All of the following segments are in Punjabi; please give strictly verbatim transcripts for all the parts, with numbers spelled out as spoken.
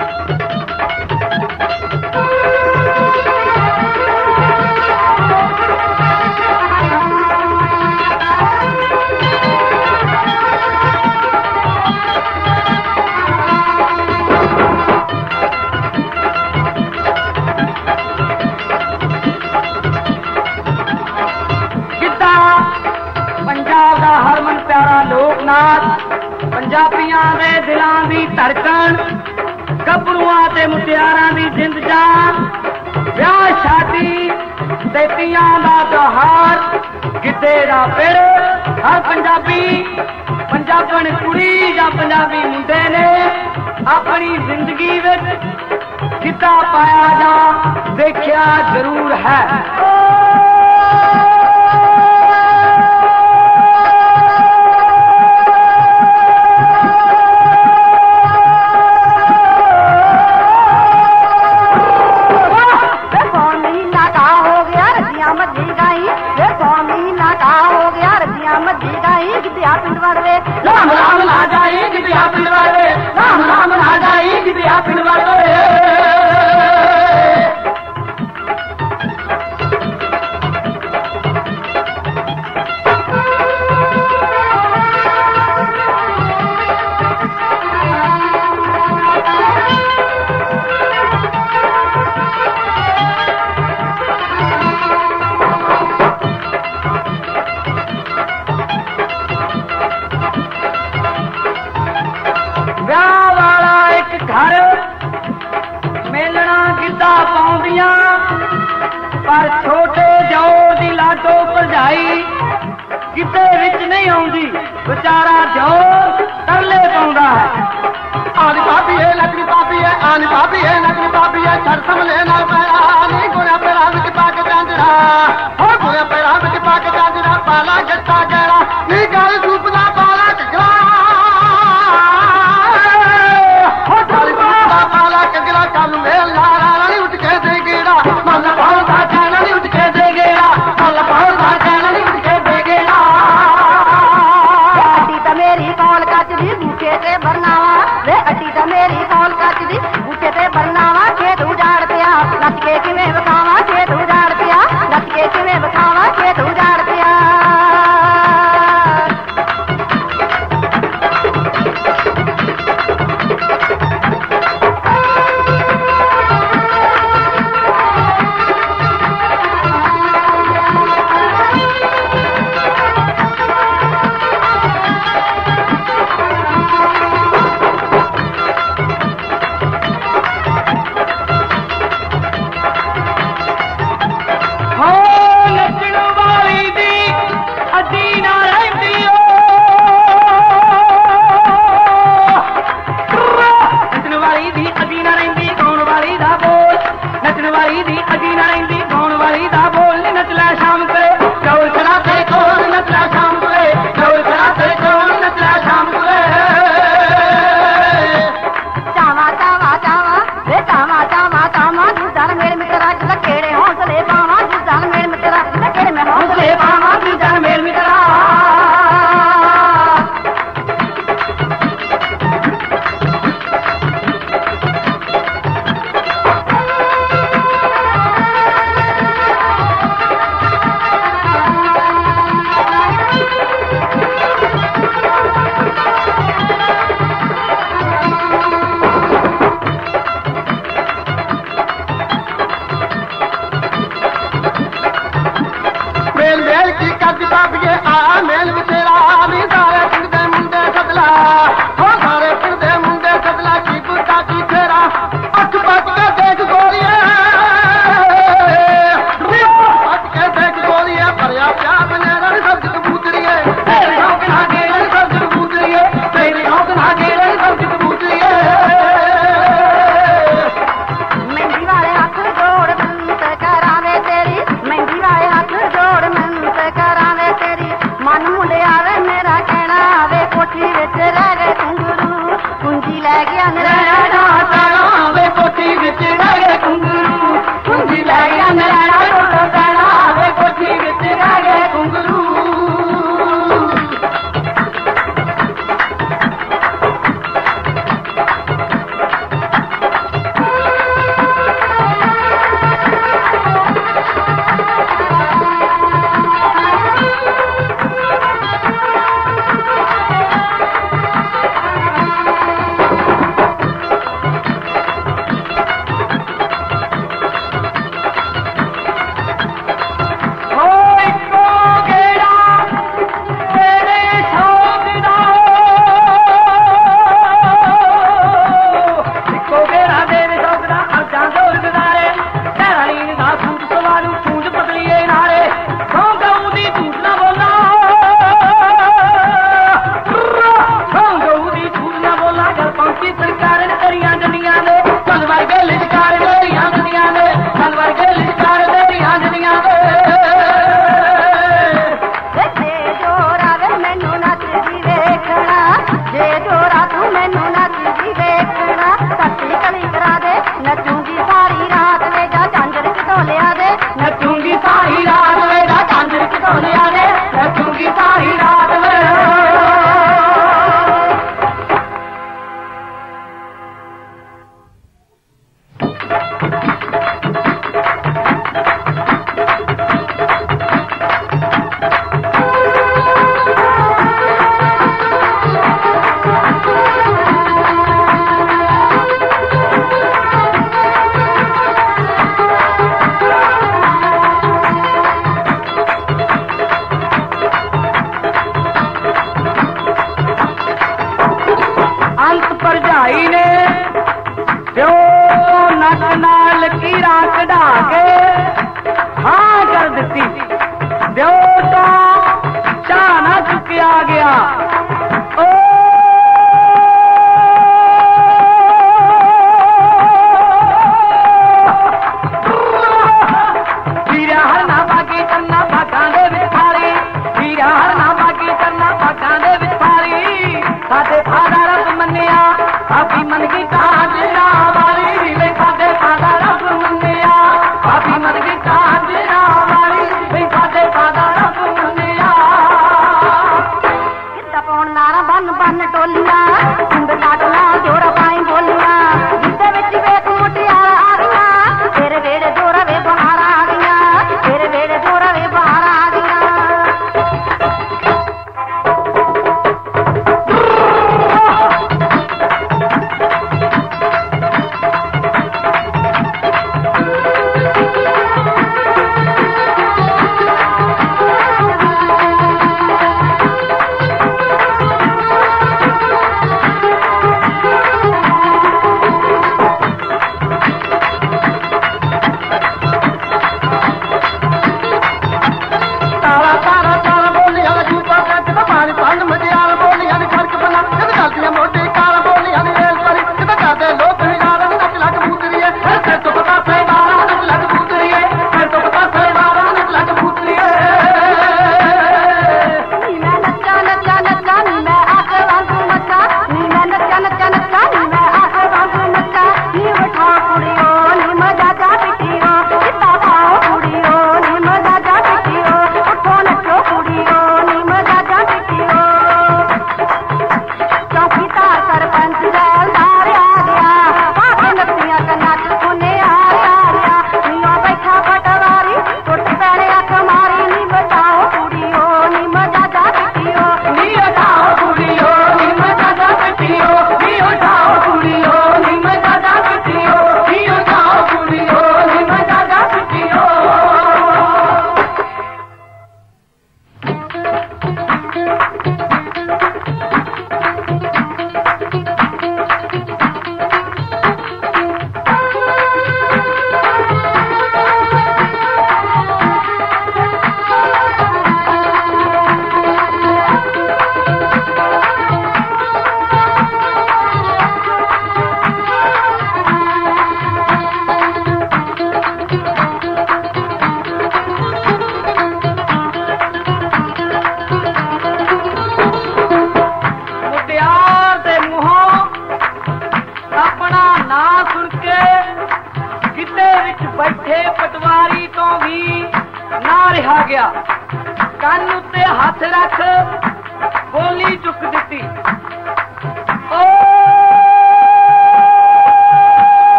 ਪੰਜਾਬੀਆਂ ਦੇ ਦਿਲਾਂ ਦੀ ਧੜਕਣ, ਗੱਭਰੂਆਂ ਤੇ ਮੁਟਿਆਰਾਂ ਦੀ ਜਿੰਦ ਜਾਨ, ਵਿਆਹ ਸ਼ਾਦੀ ਤੇ ਤੀਆਂ ਦਾ ਤਿਉਹਾਰ, ਗਿੱਧੇ ਦਾ ਪਿੜ। ਹਰ ਪੰਜਾਬੀ ਪੰਜਾਬਣ ਕੁੜੀ ਜਾਂ ਪੰਜਾਬੀ ਮੁੰਡੇ ਨੇ ਆਪਣੀ ਜ਼ਿੰਦਗੀ ਵਿੱਚ ਗਿੱਧਾ ਪਾਇਆ ਜਾਂ ਦੇਖਿਆ ਜ਼ਰੂਰ ਹੈ। पिंड वाले राम राम ना जाई गिद्धिया पिंड वाले राम राम ना जाई गिद्धिया पिंड वाले पर छोटे जाओ दी लाडो भरजाई किते विच नहीं आउंदी, बेचारा जाओ तरले पाउंदा है। आनी भाभी है लगनी भाभी है, आनी भाभी है लगनी भाभी है, छड़ संभले ना पैरा नी गोया पैरा विच पा के चांदड़ा, हो गोया पैरा विच पा के चांदड़ा, पाला जट्टा गहरा नी गल सूप दा पाला घगरा, हो गल सूप दा पाला घगरा, कल मेल लारा नी उठ के दे गेड़ा, मन भांदा जाना नी उठ के दे गेड़ा, कल भांदा जाना नी उठ के दे गेड़ा। अड्डी तो मेरी कौल कचदी बूटे ते बरनावा, वे अड्डी तो मेरी कौल कचदी बूटे ते बरनावा, खेत उजाड़ पिया नच के किवें बखावा, खेत उजाड़ पिया नच के किवें बखावा, खेत उजाड़ पिया।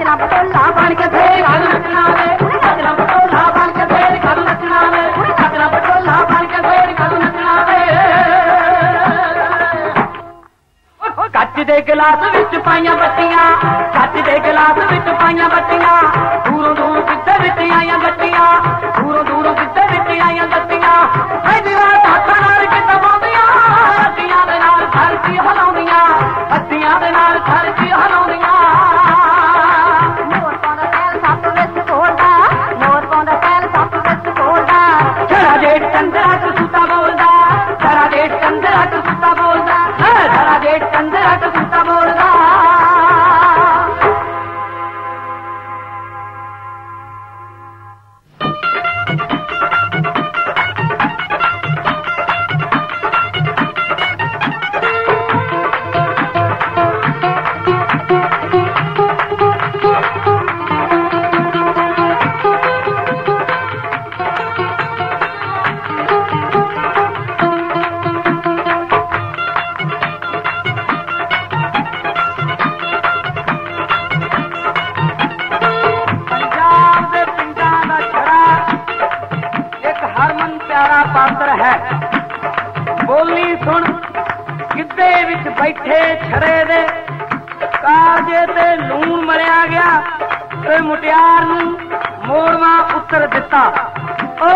ਸੱਜਣਾ ਪਟੋਲਾ ਬਣ ਕੇ ਫੇਰ ਘਰ ਨੱਚਣਾ ਵੇ ਸੱਜਣਾ ਪਟੋਲਾ ਬਣ ਕੇ ਫੇਰ ਘਰ ਨੱਚਣਾ ਵੇ ਸੱਜਣਾ ਪਟੋਲਾ ਬਣ ਕੇ ਫੇਰ ਘਰ ਨੱਚਣਾ ਵੇ ਕੱਚ ਦੇ ਗਲਾਸ ਵਿੱਚ ਪਾਈਆਂ ਬੱਤੀਆਂ ਕੱਚ ਦੇ ਗਲਾਸ ਵਿੱਚ ਪਾਈਆਂ ਬੱਤੀਆਂ ਦੂਰੋਂ ਦੂਰ ਕਿੱਥੇ ਵਿੱਚ ਆਈਆਂ ਬੱਤੀਆਂ ਦੂਰੋਂ ਦੂਰੋਂ ਕਿੱਥੇ ਵਿੱਚ ਆਈਆਂ ਬੱਤੀਆਂ ਹਜਰਾ ਹੱਥਾਂ ਨਾਲ ਕਿੱਥੇ ਪਾਉਂਦੀਆਂ ਅੱਤੀਆਂ ਦੇ ਨਾਲ ਧਰਤੀ ਹਿਲਾਉਂਦੀਆਂ ਅੱਤੀਆਂ ਦੇ ਨਾਲ ਧਰਤੀ ਹਿਲਾਉਂਦੀਆਂ ਮੋਰ ਪਾਉਂਦਾ ਪੈਲ ਸੱਤ ਵਿੱਚ ਘੋਲਦਾ ਮੋਰ ਪਾਉਂਦਾ ਪੈਲ ਸੱਤ ਵਿੱਚ ਘੋਲਦਾ ਜਰਾ ਜੇਠ ਚੰਦਰਾ ਚ ਸੁੱਤਾ ਬੋਲਦਾ ਜਰਾ ਜੇਠ ਚੰਦਰਾ ਚ ਸੁੱਤਾ ਬੋਲਦਾ ਜਰਾ ਜੇਠ ਚੰਦਰਾ ਚ ਸੁੱਤਾ ਬੋਲਦਾ ਪਾਤਰ ਹੈ ਬੋਲੀ ਸੁਣ ਗਿੱਧੇ ਵਿੱਚ ਬੈਠੇ ਛੜੇ ਦੇ ਕਾਰਜੇ ਤੇ ਲੂਣ ਮਰਿਆ ਗਿਆ ਤੇ ਮੁਟਿਆਰ ਨੂੰ ਮੋੜਵਾ ਉੱਤਰ ਦਿੱਤਾ ਓ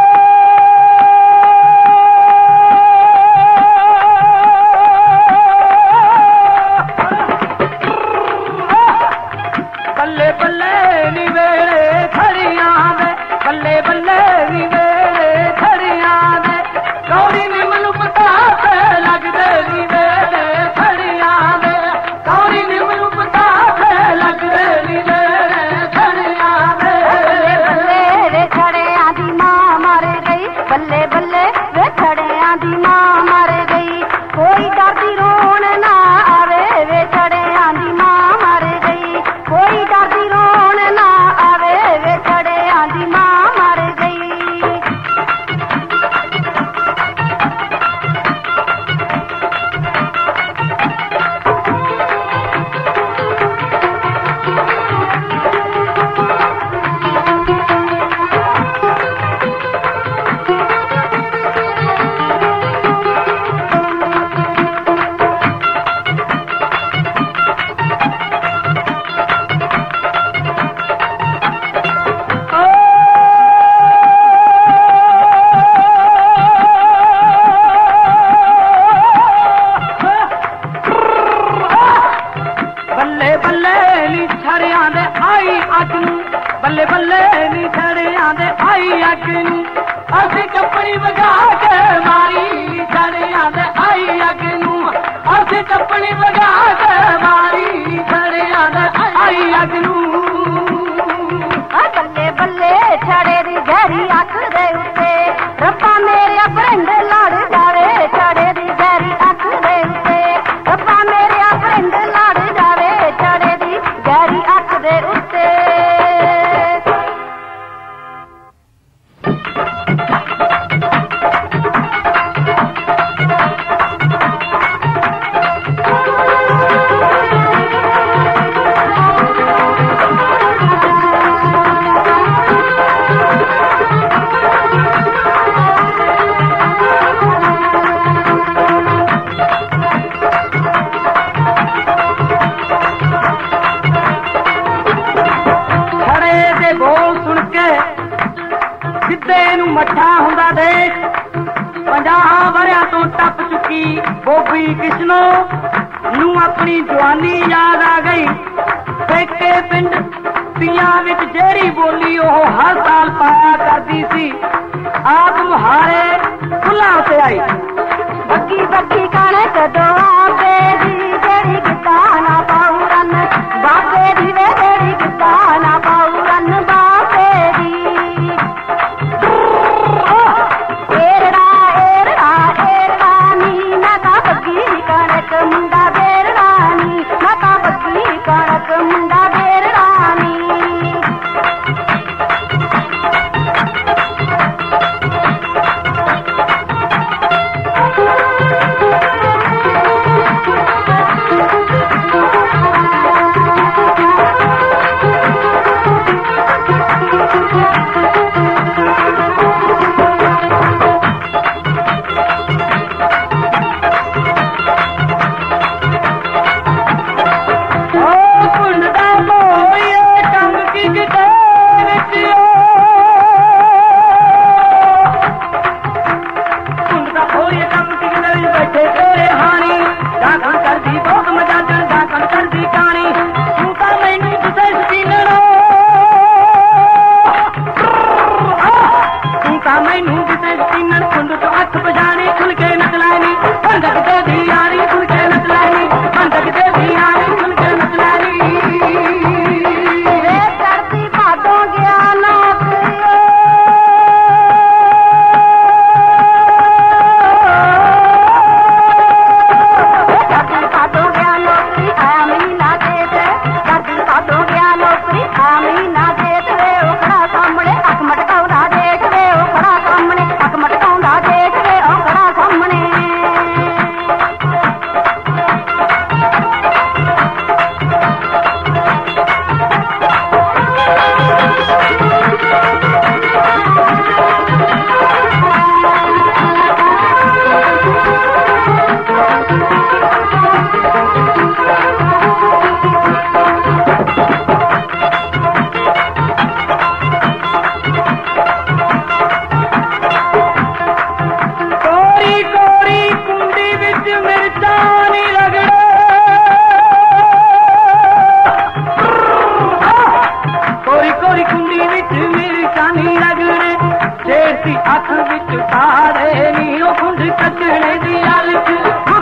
ਬੱਲੇ ਬੱਲੇ ਨੀ ਵੇਲੇ ਖੜੀਆਂ ਦੇ ਬੱਲੇ ਬੱਲੇ ਨੀ ਵੇਲੇ ਖੜੀਆਂ ਦੇ ਕੌੜੀ ਨੀ ਮੈਨੂੰ ਪਤਾ ਤੇ ਲੱਗਦੇ ਨੀ ਵੇਲੇ ਖੜੀਆਂ ਦੇ ਕੌੜੀ ਨੀ ਮੈਨੂੰ ਪਤਾ ਤੇ ਲੱਗਦੇ ਨੀ ਵੇਲੇ ਖੜੀਆਂ ਦੇ ਬੱਲੇ ਵੇ ਛੜਿਆਂ ਦੀ ਮਾਂ ਮਰ ਗਈ ਬੱਲੇ ਬੱਲੇ ਵੇ ਛੜਿਆਂ ਦੀ ਮਾਂ ਮਰ ਗਈ ਕੋਈ ਡਰਦੀ ਰੋਣ ਨਾ ਆਵੇ ਵੇ ਛੜਿਆਂ ਦੀ ਮਾਂ ਮਰ ਗਈ ਕੋਈ ਡਰਦੀ ਰੋਣ ਨਾ ਆਵੇ ਵੇ ਛੜਿਆਂ ਦੀ ਮਾਂ ਮਰ ਗਈ ਬੱਲੇ ਬੱਲੇ ਨੀ ਛੜਿਆਂ ਦੇ ਆਈ ਅੱਗ ਨੂੰ ਬੱਲੇ ਬੱਲੇ ਨੀ ਛੜਿਆਂ ਦੇ ਆਈ ਅੱਗ ਨੂੰ ਅਸੀਂ ਚੱਪਣੀ ਵਗਾ ਕੇ ਮਾਰੀ ਛੜਿਆਂ ਦੇ ਆਈ ਅੱਗ ਨੂੰ ਅਸੀਂ ਚੱਪਣੀ ਵਗਾ ਕੇ ਮਾਰੀ ਛੜਿਆਂ ਦੇ ਆਈ ਅੱਗ ਨੂੰ ਆ ਬੱਲੇ ਬੱਲੇ ਛੜੇ ਦੀ ਗਹਿਰੀ ਅੱਖ ਦੇ ਉੱਤੇ ਰੱਬਾ ਮੇਰੇ ਭਰਿੰਡ ਲੜ ਜਾਵੇ ਛੜੇ ਦੀ ਗਹਿਰੀ ਅੱਖ ਦੇ ਉੱਤੇ ਰੱਬਾ ਮੇਰੇ ਭਰਿੰਡ ਲੜ ਜਾਵੇ ਛੜੇ ਦੀ ਗਹਿਰੀ ਅੱਖ ਦੇ ਉੱਤੇ ਛੜੇ ਦੇ ਬੋਲ ਸੁਣ ਕੇ ਸਿੱਧੇ ਨੂੰ ਮੱਠਾ ਹੁੰਦਾ ਦੇਖ ਪੰਜਾਹ ਵਰਿਆਂ ਤੋਂ ਟੱਪ ਚੁੱਕੀ ਬੋਬੀ ਕਿਸ਼ਨੋ ਨੂੰ ਆਪਣੀ ਜਵਾਨੀ ਯਾਦ ਆ ਗਈ ਪੇਕੇ ਪਿੰਡ ਤੀਆਂ ਵਿੱਚ ਜਿਹੜੀ ਬੋਲੀ ਉਹ ਹਰ ਸਾਲ ਪਾਇਆ ਕਰਦੀ ਸੀ ਆਪ ਮੁਹਾਰੇ ਫੁੱਲਾਂ ਉੱਤੇ ਆਈ ਬੱਗੀ ਬੱਗੀ ਕਣਕ ਦੁਆਬੇ ਦੀ ਜਿਹੜੀ ਗਿੱਧਾ ਨਾ ਪਾਉ ਰਨ ਬਾਬੇ ਦੀ ਵੇ ਜਿਹੜੀ ਗਿੱਧਾ ਨਾ ਪਾਉ ਰਨ ਬਾਬੇ ਦੀ ਏਰੜਾ ਏਰੜਾ ਏਰੜਾ ਨੀ ਮੈਂ ਤਾਂ ਬੱਗੀ ਕਣਕ ਮੁੰਡਾ ਬੇਰੜਾ ਨੀ ਮੈਂ ਤਾਂ ਬੱਗੀ ਕਣਕ ਮੁੰਡਾ ਬੇਰੜਾ ਨੀ ਅੱਖ ਵਿੱਚ ਤਾਰੇ ਨੀ ਉਹ ਖੁੰਡ ਕੱਢਣੇ ਦੀ ਆਲਚ